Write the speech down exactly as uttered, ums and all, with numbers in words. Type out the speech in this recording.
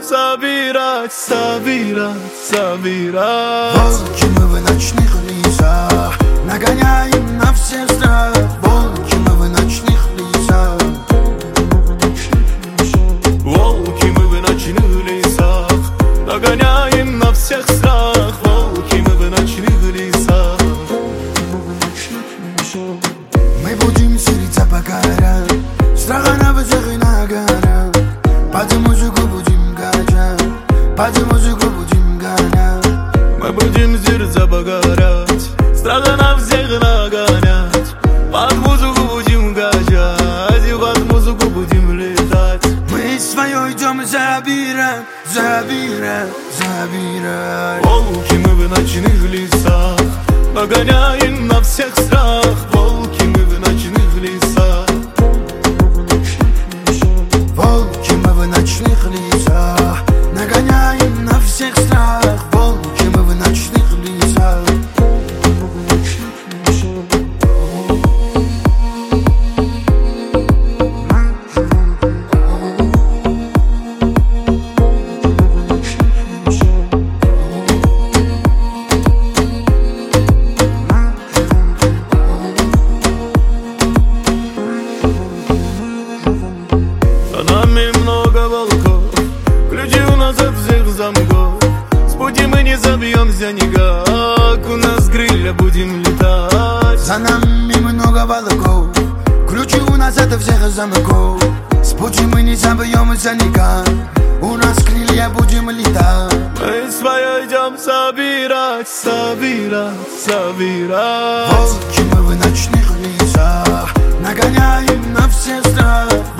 собирать, собирать, собирать. Волки мы в ночных лесах, нагоняем на всех страх. Волки мы в ночных лесах. Волки мы в ночных лесах, нагоняем на всех страх. Волки мы в ночных лесах. Мы будем сердца покорять, страха на всех и на горах. Под музыку будем качать, под музыку будем гонять. Мы будем сердца покорять, страха на всех нагонять. Под музыку будем качать, и под музыку будем летать. Мы свое идем забирать, забирать, забирать. Волки мы в ночных лесах, нагоняем на всех страх. Волки мы в ночных лесах. Волки мы в ночных лесах, нагоняем на всех страх. Волки мы в ночных лесах. Много волков, ключи у нас от всех замков. С пути мы не забьемся никак, у нас крылья будем летать. За нами много волков, ключи у нас от всех замков. С пути мы не забьемся никак, у нас крылья будем летать. Мы свое идем собирать, собирать, собирать. Волки мы в ночных лесах, нагоняем на все страх.